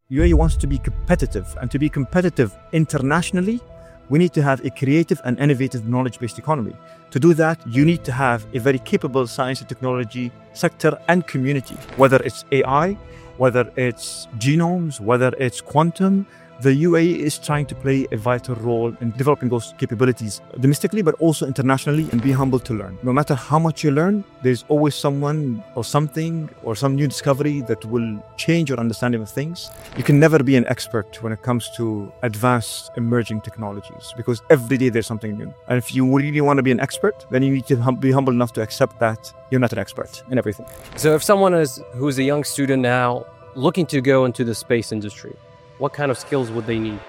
UAE wants to be competitive, and to be competitive internationally, we need to have a creative and innovative knowledge-based economy. To do that, you need to have a very capable science and technology sector and community, whether it's AI, whether it's genomes, whether it's quantum. The UAE is trying to play a vital role in developing those capabilities domestically, but also internationally, and be humble to learn. No matter how much you learn, there's always someone or something or some new discovery that will change your understanding of things. You can never be an expert when it comes to advanced emerging technologies, because every day there's something new. And if you really want to be an expert, then you need to be humble enough to accept that you're not an expert in everything. So if someone who's a young student now looking to go into the space industry, what kind of skills would they need?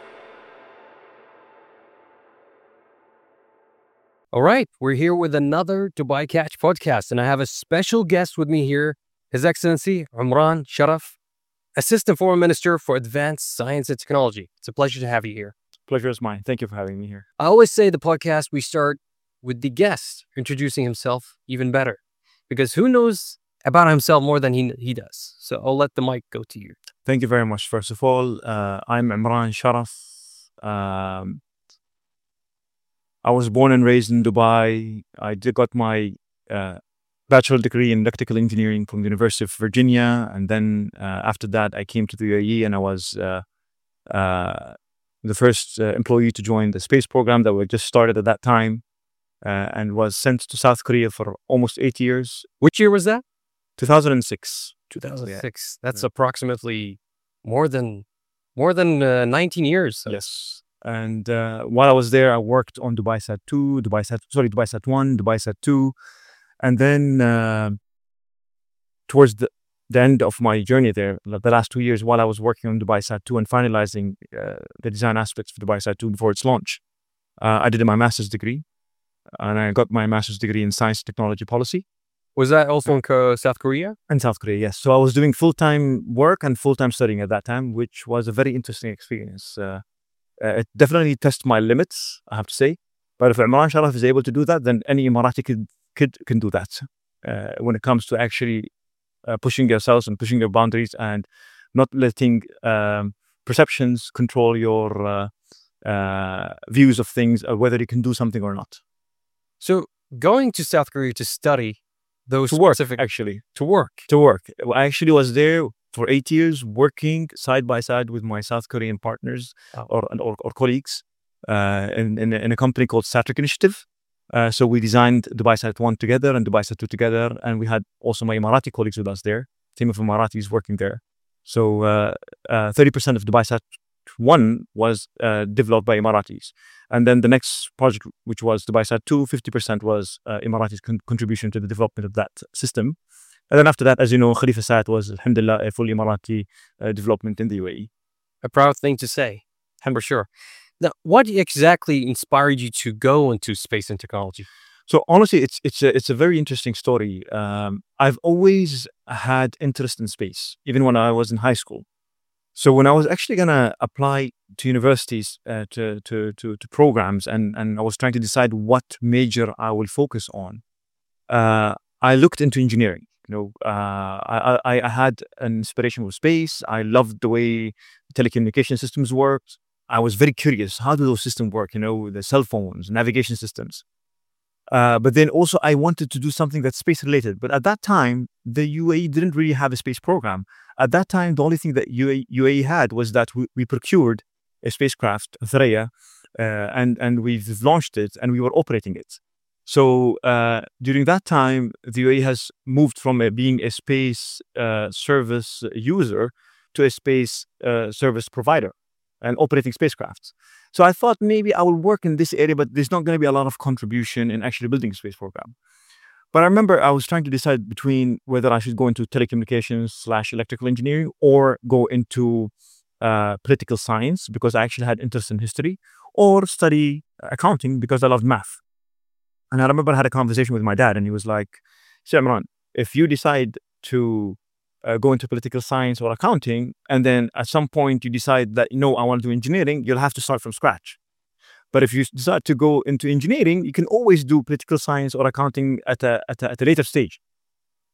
All right, we're here with another Dubai Catch podcast, and I have a special guest with me here, His Excellency Omran Sharaf, Assistant Foreign Minister for Advanced Science and Technology. It's a pleasure to have you here. Pleasure is mine. Thank you for having me here. I always say the podcast, we start with the guest introducing himself even better, because who knows about himself more than he does. So I'll let the mic go to you. Thank you very much. First of all, I'm Omran Sharaf. I was born and raised in Dubai. I got my bachelor degree in electrical engineering from the University of Virginia. And then after that, I came to the UAE, and I was the first employee to join the space program that we just started at that time, and was sent to South Korea for almost 8 years. Which year was that? 2006. 2006. That's approximately more than 19 years. So. Yes. And while I was there, I worked on DubaiSat 2, DubaiSat 1, DubaiSat 2. And then towards the end of my journey there, the last 2 years, while I was working on DubaiSat 2 and finalizing the design aspects for DubaiSat 2 before its launch, I did my master's degree. And I got my master's degree in science and technology policy. Was that also in South Korea? In South Korea, yes. So I was doing full-time work and full-time studying at that time, which was a very interesting experience. It definitely tested my limits, I have to say. But if Omran Sharaf is able to do that, then any Emirati kid can do that. When it comes to actually pushing yourselves and pushing your boundaries and not letting perceptions control your views of things, or whether you can do something or not. So going to South Korea to study those to work, specific... actually. To work. I actually was there for 8 years, working side by side with my South Korean partners or colleagues in a company called SATRIC Initiative. So we designed DubaiSat 1 together and DubaiSat 2 together, and we had also my Emirati colleagues with us there, team of Emiratis working there. So 30% of DubaiSat 1 was developed by Emiratis. And then the next project, which was DubaiSat 2, 50% was Emiratis' contribution to the development of that system. And then after that, as you know, Khalifasat was, alhamdulillah, a full Emirati development in the UAE. A proud thing to say, for sure. Now, what exactly inspired you to go into space and technology? So honestly, it's a very interesting story. I've always had interest in space, even when I was in high school. So when I was actually gonna apply to universities to programs, and I was trying to decide what major I will focus on, I looked into engineering. I had an inspiration for space. I loved the way telecommunication systems worked. I was very curious. How do those systems work? The cell phones, navigation systems. But then also I wanted to do something that's space related. But at that time, the UAE didn't really have a space program. At that time, the only thing that UAE had was that we procured a spacecraft, Thuraya, and we've launched it and we were operating it. So during that time, the UAE has moved from being a space service user to a space service provider and operating spacecrafts. So I thought maybe I will work in this area, but there's not going to be a lot of contribution in actually building a space program. But I remember I was trying to decide between whether I should go into telecommunications/electrical engineering or go into political science, because I actually had interest in history, or study accounting because I loved math. And I remember I had a conversation with my dad, and he was like, Imran, if you decide to go into political science or accounting, and then at some point you decide that, I want to do engineering, you'll have to start from scratch. But if you decide to go into engineering, you can always do political science or accounting at a later stage.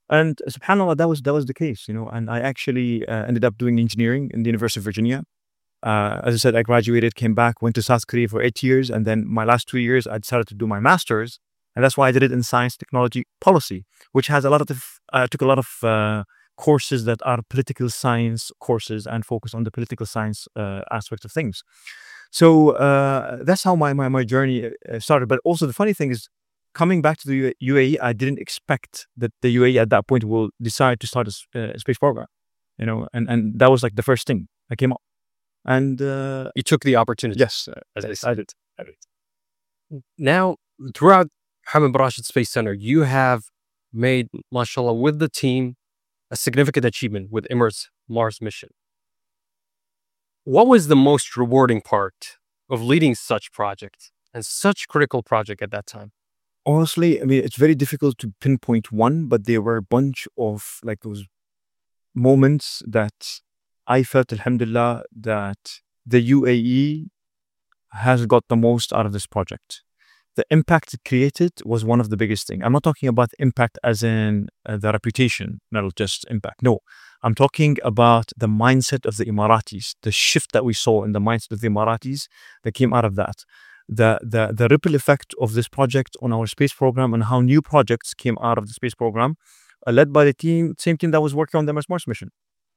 And subhanAllah, that was the case, and I actually ended up doing engineering in the University of Virginia. As I said, I graduated, came back, went to South Korea for 8 years, and then my last 2 years, I decided to do my master's, and that's why I did it in science, technology, policy, which has a lot of. Took a lot of courses that are political science courses and focus on the political science aspect of things. So that's how my journey started. But also the funny thing is, coming back to the UAE, I didn't expect that the UAE at that point will decide to start a space program, and that was like the first thing that came up. And You took the opportunity. yes, as they I say. did. I did. Now, throughout Hamid bin Rashid Space Center, you have made, mashallah, with the team, a significant achievement with Emirates Mars mission. What was the most rewarding part of leading such project and such critical project at that time? Honestly, I mean, it's very difficult to pinpoint one, but there were a bunch of like those moments that I felt, alhamdulillah, that the UAE has got the most out of this project. The impact it created was one of the biggest things. I'm not talking about impact as in the reputation, not just impact. No, I'm talking about the mindset of the Emiratis, the shift that we saw in the mindset of the Emiratis that came out of that. The ripple effect of this project on our space program and how new projects came out of the space program, led by the same team that was working on the Mars mission.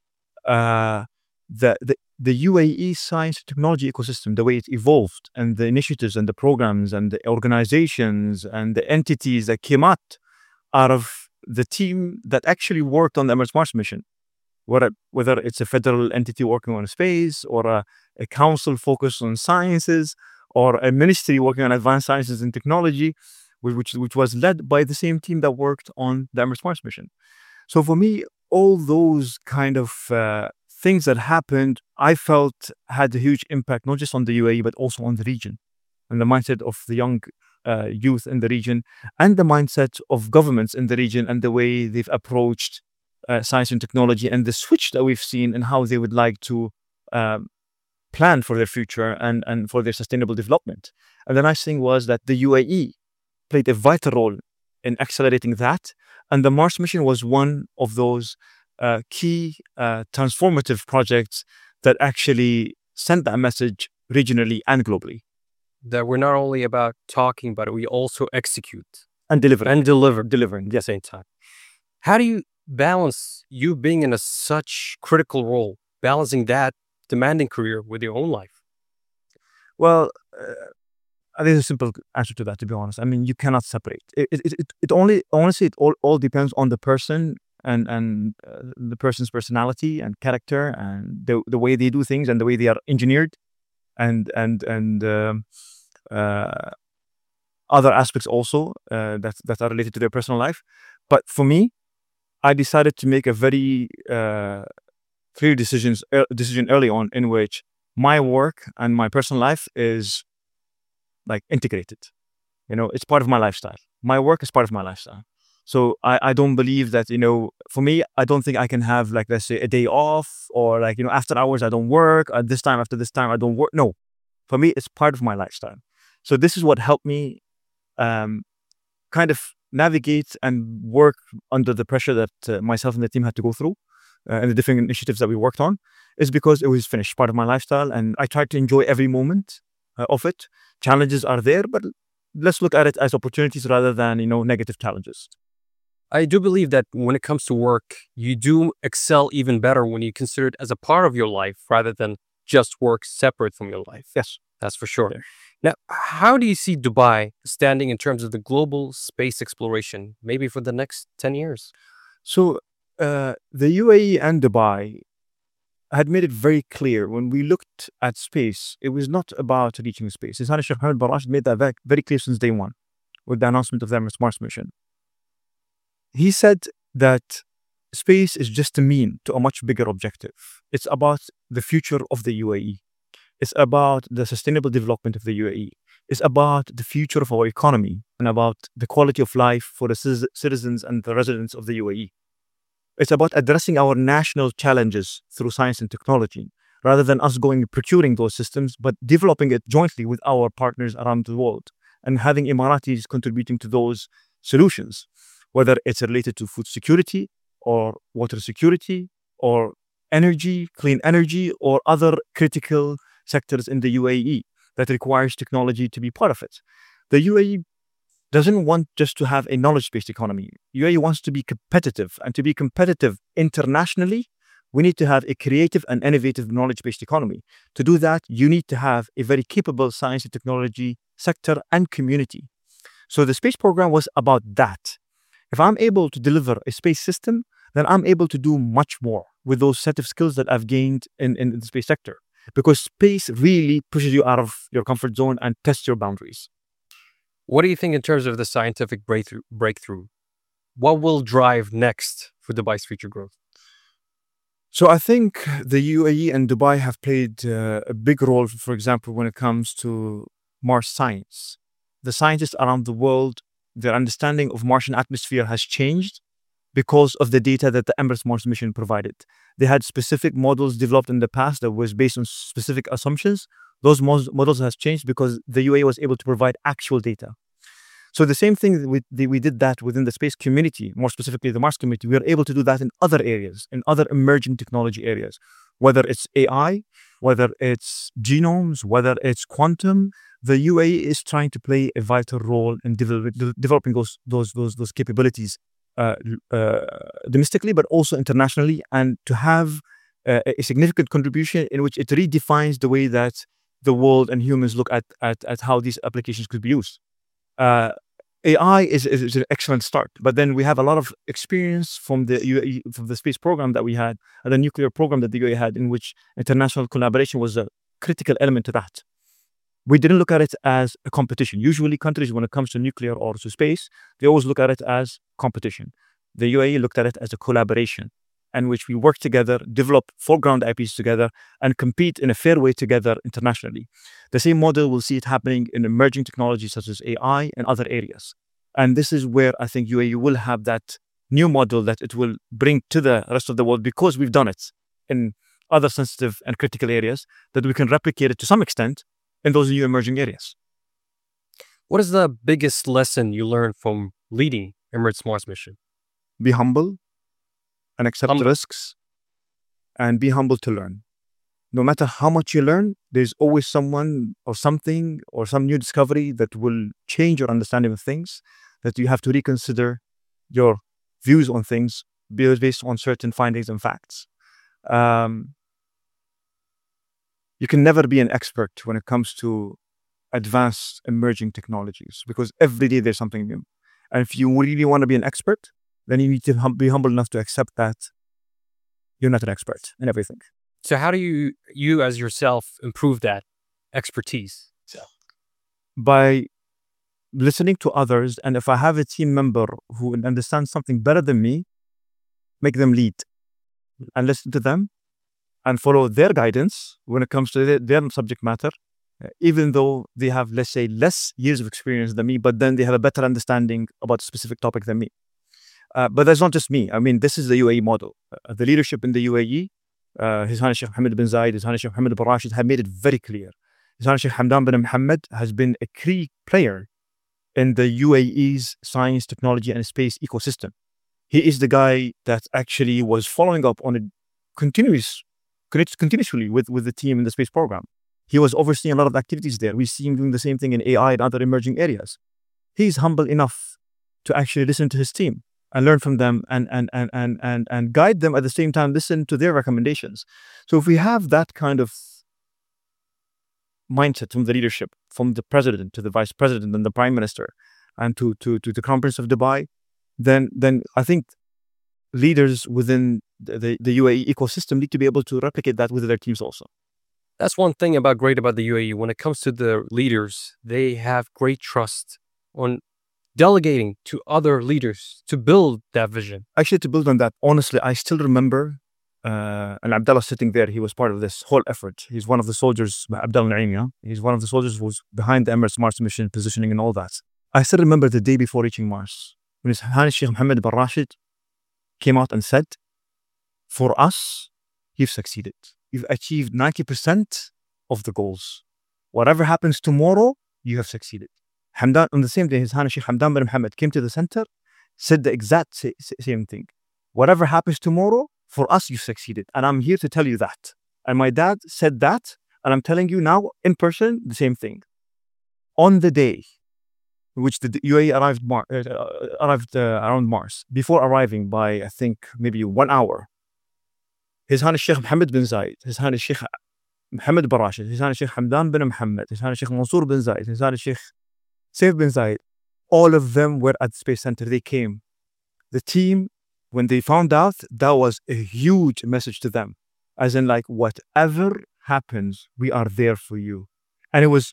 The UAE science and technology ecosystem, the way it evolved, and the initiatives and the programs and the organizations and the entities that came out of the team that actually worked on the Mars mission, whether it's a federal entity working on space or a council focused on sciences or a ministry working on advanced sciences and technology, which was led by the same team that worked on the Mars mission. So for me, all those kind of things that happened, I felt had a huge impact, not just on the UAE, but also on the region and the mindset of the young youth in the region and the mindset of governments in the region and the way they've approached science and technology and the switch that we've seen and how they would like to plan for their future and for their sustainable development. And the nice thing was that the UAE played a vital role in accelerating that. And the Mars mission was one of those key transformative projects that actually sent that message regionally and globally. That we're not only about talking, but we also execute And deliver. and deliver Delivering, at the yes. same time. How do you balance you being in such critical role, balancing that demanding career with your own life? Well, there's a simple answer to that, to be honest. I mean, you cannot separate. It only, honestly, it all depends on the person and the person's personality and character and the way they do things and the way they are engineered and other aspects also that are related to their personal life. But for me, I decided to make a very clear decision early on in which my work and my personal life is like integrated. It's part of my lifestyle. My work is part of my lifestyle. So I don't believe that, for me, I don't think I can have like, let's say, a day off or like, after hours I don't work, at this time, after this time I don't work. No, for me, it's part of my lifestyle. So this is what helped me kind of navigate and work under the pressure that myself and the team had to go through and the different initiatives that we worked on, is because it was finished, part of my lifestyle. And I tried to enjoy every moment of it. Challenges are there, but let's look at it as opportunities rather than, negative challenges. I do believe that when it comes to work, you do excel even better when you consider it as a part of your life rather than just work separate from your life. Yes. That's for sure. Yeah. Now, how do you see Dubai standing in terms of the global space exploration, maybe for the next 10 years? So the UAE and Dubai had made it very clear when we looked at space, it was not about reaching space. His Highness Sheikh Hamad bin Rashid made that very clear since day one with the announcement of the Mars mission. He said that space is just a mean to a much bigger objective. It's about the future of the UAE. It's about the sustainable development of the UAE. It's about the future of our economy and about the quality of life for the citizens and the residents of the UAE. It's about addressing our national challenges through science and technology, rather than us going and procuring those systems, but developing it jointly with our partners around the world and having Emiratis contributing to those solutions. whether it's related to food security or water security or energy, clean energy, or other critical sectors in the UAE that requires technology to be part of it. The UAE doesn't want just to have a knowledge-based economy. UAE wants to be competitive, and to be competitive internationally, we need to have a creative and innovative knowledge-based economy. To do that, you need to have a very capable science and technology sector and community. So the space program was about that. If I'm able to deliver a space system, then I'm able to do much more with those set of skills that I've gained in the space sector. Because space really pushes you out of your comfort zone and tests your boundaries. What do you think in terms of the scientific breakthrough? What will drive next for Dubai's future growth? So I think the UAE and Dubai have played a big role, for example, when it comes to Mars science. The scientists around the world, their understanding of Martian atmosphere has changed because of the data that the Emirates Mars mission provided. They had specific models developed in the past that was based on specific assumptions. Those models has changed because the UAE was able to provide actual data. So the same thing, we did that within the space community, more specifically the Mars community. We are able to do that in other areas, in other emerging technology areas, whether it's AI, whether it's genomes, whether it's quantum. The UAE is trying to play a vital role in developing those capabilities domestically, but also internationally, and to have a significant contribution in which it redefines the way that the world and humans look at how these applications could be used. AI is an excellent start, but then we have a lot of experience from the UAE, from the space program that we had, and the nuclear program that the UAE had, in which international collaboration was a critical element to that. We didn't look at it as a competition. Usually countries, when it comes to nuclear or to space, they always look at it as competition. The UAE looked at it as a collaboration in which we work together, develop foreground IPs together, and compete in a fair way together internationally. The same model, we'll see it happening in emerging technologies such as AI and other areas. And this is where I think UAE will have that new model that it will bring to the rest of the world, because we've done it in other sensitive and critical areas, that we can replicate it to some extent in those new emerging areas. What is the biggest lesson you learned from leading Emirates Mars mission? Be humble and accept risks, and be humble to learn. No matter how much you learn, there's always someone or something or some new discovery that will change your understanding of things, that you have to reconsider your views on things based on certain findings and facts. You can never be an expert when it comes to advanced emerging technologies, because every day there's something new. And if you really want to be an expert, then you need to be humble enough to accept that you're not an expert in everything. So how do you as yourself improve that expertise? By listening to others, and if I have a team member who understands something better than me, make them lead and listen to them and follow their guidance when it comes to their subject matter, even though they have, let's say, less years of experience than me, but then they have a better understanding about a specific topic than me. But that's not just me. I mean, this is the UAE model. The leadership in the UAE, His Highness Sheikh Mohammed bin Zayed, His Highness Sheikh Mohammed bin Rashid, have made it very clear. His Highness Sheikh Hamdan bin Mohammed has been a key player in the UAE's science, technology, and space ecosystem. He is the guy that actually was following up on it continuously with the team in the space program. He was overseeing a lot of activities there. We see him doing the same thing in AI and other emerging areas. He's humble enough to actually listen to his team and learn from them and guide them, at the same time listen to their recommendations. So if we have that kind of mindset from the leadership, from the president to the vice president and the prime minister and to the crown prince of Dubai, then I think leaders within the UAE ecosystem need to be able to replicate that with their teams also. That's one thing great about the UAE. When it comes to the leaders, they have great trust on delegating to other leaders to build that vision. Actually, to build on that, honestly, I still remember, and Abdullah sitting there, he was part of this whole effort. He's one of the soldiers, Abdullah Naim, he's one of the soldiers who was behind the Emirates Mars mission, positioning and all that. I still remember the day before reaching Mars, when His Highness Sheikh Mohammed bin Rashid came out and said, for us, you've succeeded. You've achieved 90% of the goals. Whatever happens tomorrow, you have succeeded. Hamdan, on the same day, His Highness Sheikh Hamdan bin Mohammed came to the center, said the exact same thing. Whatever happens tomorrow, for us, you succeeded. And I'm here to tell you that. And my dad said that. And I'm telling you now in person, the same thing. On the day which the UAE arrived around Mars, before arriving by, I think, maybe 1 hour, His Highness Sheikh Mohammed bin Zayed, His Highness Sheikh Mohammed bin Rashid, His Highness Sheikh Hamdan bin Mohammed, His Highness Sheikh Mansour bin Zayed, His Highness Sheikh Saif bin Zayed, all of them were at the Space Center. They came. The team, when they found out, that was a huge message to them. As in, like, whatever happens, we are there for you. And it was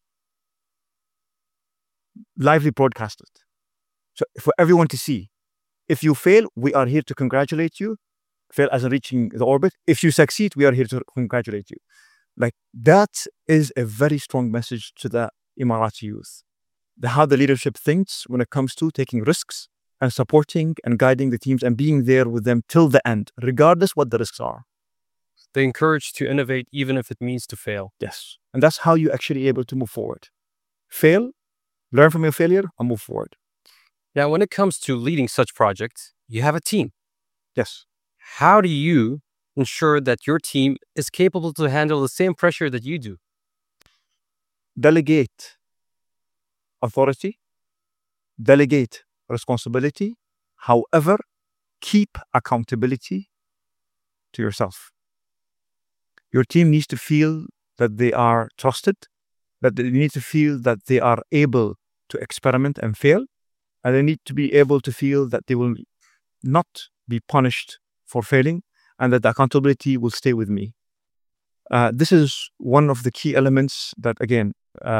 lively broadcasted. So for everyone to see. If you fail, we are here to congratulate you. Fail as in reaching the orbit. If you succeed, we are here to congratulate you. Like, that is a very strong message to the Emirati youth. How the leadership thinks when it comes to taking risks and supporting and guiding the teams and being there with them till the end, regardless what the risks are. They encourage to innovate even if it means to fail. Yes. And that's how you actually able to move forward. Fail, learn from your failure, and move forward. Now, when it comes to leading such projects, you have a team. Yes. How do you ensure that your team is capable to handle the same pressure that you do? Delegate authority, delegate responsibility. However, keep accountability to yourself. Your team needs to feel that they are trusted, that they need to feel that they are able to experiment and fail, and they need to be able to feel that they will not be punished for failing, and that the accountability will stay with me. This is one of the key elements that, again,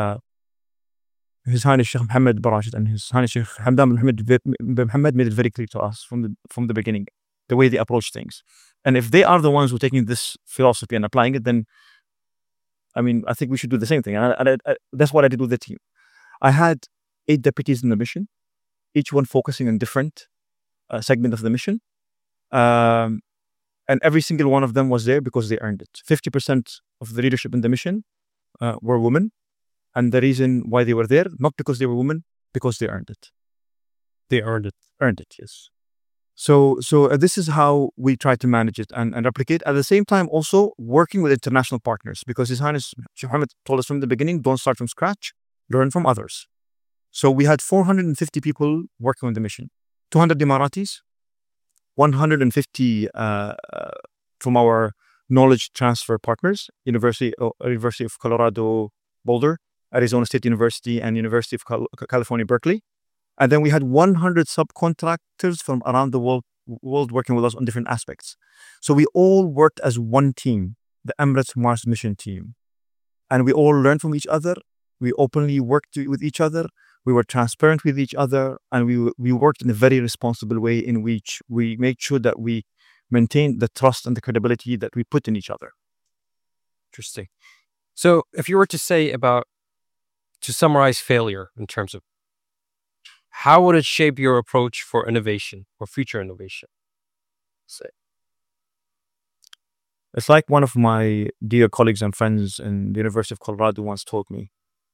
His Highness Sheikh Mohammed bin Rashid and His Highness Sheikh Hamdan bin Mohammed made it very clear to us from the beginning, the way they approach things. And if they are the ones who are taking this philosophy and applying it, then, I mean, I think we should do the same thing. And that's what I did with the team. I had 8 deputies in the mission, each one focusing on different segment of the mission. And every single one of them was there because they earned it. 50% of the leadership in the mission were women. And the reason why they were there, not because they were women, because they earned it. They earned it. Earned it, yes. So this is how we try to manage it and replicate. At the same time, also working with international partners, because His Highness Sheikh Mohammed told us from the beginning, don't start from scratch, learn from others. So we had 450 people working on the mission, 200 Emiratis, 150 from our knowledge transfer partners, University of Colorado Boulder, Arizona State University, and University of California, Berkeley. And then we had 100 subcontractors from around the world working with us on different aspects. So we all worked as one team, the Emirates Mars mission team. And we all learned from each other. We openly worked with each other. We were transparent with each other. And we worked in a very responsible way in which we made sure that we maintained the trust and the credibility that we put in each other. Interesting. So if you were to summarize failure in terms of how would it shape your approach for innovation or future innovation? Say. It's like one of my dear colleagues and friends in the University of Colorado once told me.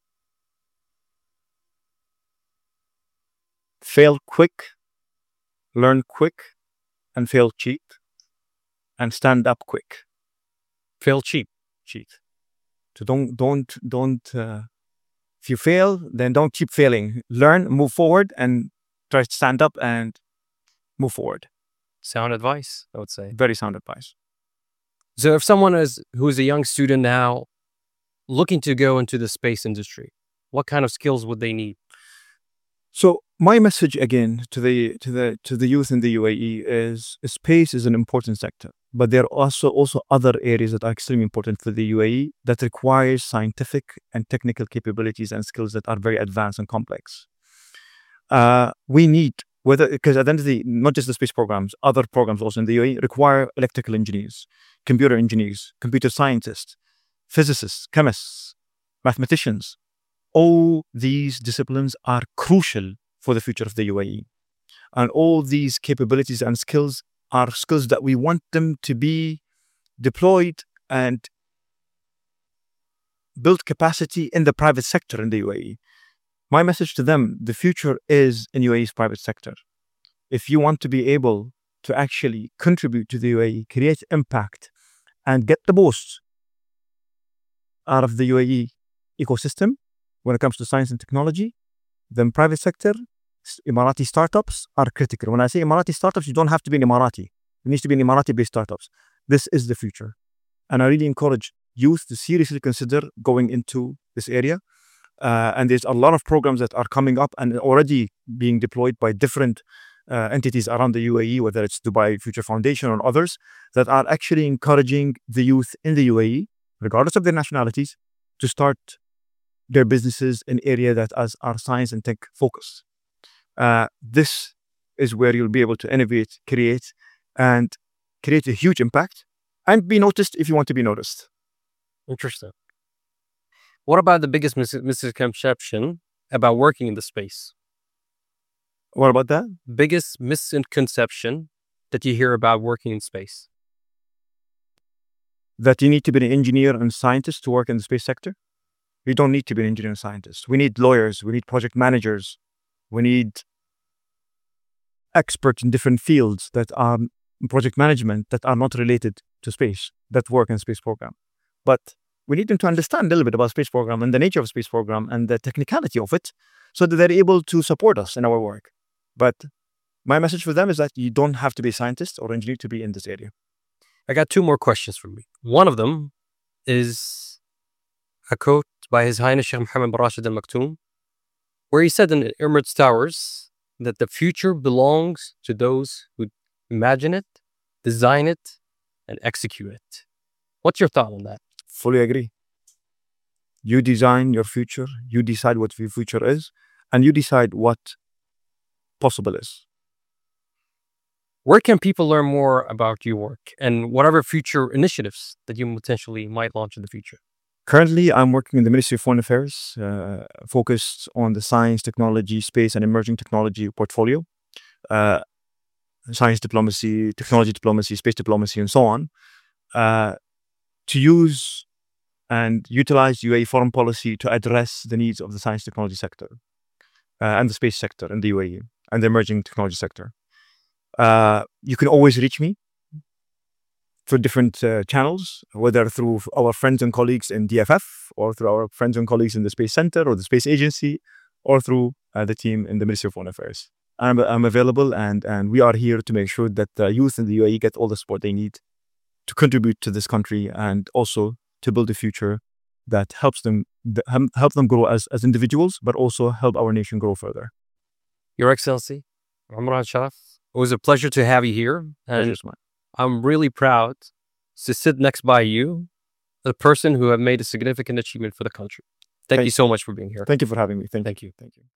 Fail quick, learn quick, and fail cheap, and stand up quick. Fail cheap. So don't if you fail, then don't keep failing. Learn, move forward, and try to stand up and move forward. Sound advice, I would say. Very sound advice. So if someone who is a young student now looking to go into the space industry, what kind of skills would they need? So my message again to the youth in the UAE is space is an important sector, but there are also other areas that are extremely important for the UAE that requires scientific and technical capabilities and skills that are very advanced and complex. We need, because at the end of the day, not just the space programs, other programs also in the UAE require electrical engineers, computer engineers, computer scientists, physicists, chemists, mathematicians. All these disciplines are crucial for the future of the UAE. And all these capabilities and skills are skills that we want them to be deployed and build capacity in the private sector in the UAE. My message to them, the future is in UAE's private sector. if you want to be able to actually contribute to the UAE, create impact, and get the most out of the UAE ecosystem when it comes to science and technology, then private sector, Emirati startups are critical. When I say Emirati startups, you don't have to be an Emirati. It needs to be an Emirati-based startups. This is the future. And I really encourage youth to seriously consider going into this area. And there's a lot of programs that are coming up and already being deployed by different entities around the UAE, whether it's Dubai Future Foundation or others, that are actually encouraging the youth in the UAE, regardless of their nationalities, to start their businesses in area that are science and tech focused. This is where you'll be able to innovate, create a huge impact and be noticed if you want to be noticed. Interesting. What about the biggest misconception about working in the space? What about that? Biggest misconception that you hear about working in space? That you need to be an engineer and scientist to work in the space sector. You don't need to be an engineer and scientist. We need lawyers. We need project managers. We need experts in different fields that are in project management that are not related to space, that work in space program. But we need them to understand a little bit about space program and the nature of space program and the technicality of it so that they're able to support us in our work. But my message for them is that you don't have to be a scientist or engineer to be in this area. I got two more questions for me. One of them is a quote by His Highness Sheikh Mohammed bin Rashid Al Maktoum, where he said in Emirates Towers that the future belongs to those who imagine it, design it, and execute it. What's your thought on that? Fully agree. You design your future, you decide what your future is, and you decide what possible is. Where can people learn more about your work and whatever future initiatives that you potentially might launch in the future? Currently, I'm working in the Ministry of Foreign Affairs, focused on the science, technology, space, and emerging technology portfolio. Science diplomacy, technology diplomacy, space diplomacy, and so on, to use and utilize UAE foreign policy to address the needs of the science technology sector and the space sector in the UAE and the emerging technology sector. You can always reach me through different channels, whether through our friends and colleagues in DFF or through our friends and colleagues in the Space Center or the Space Agency or through the team in the Ministry of Foreign Affairs. I'm available and we are here to make sure that the youth in the UAE get all the support they need to contribute to this country and also to build a future that helps them grow as individuals, but also help our nation grow further. Your Excellency, Umran Sharaf, it was a pleasure to have you here. And I'm really proud to sit next by you, the person who have made a significant achievement for the country. Thank you so much for being here. Thank you for having me. Thank you.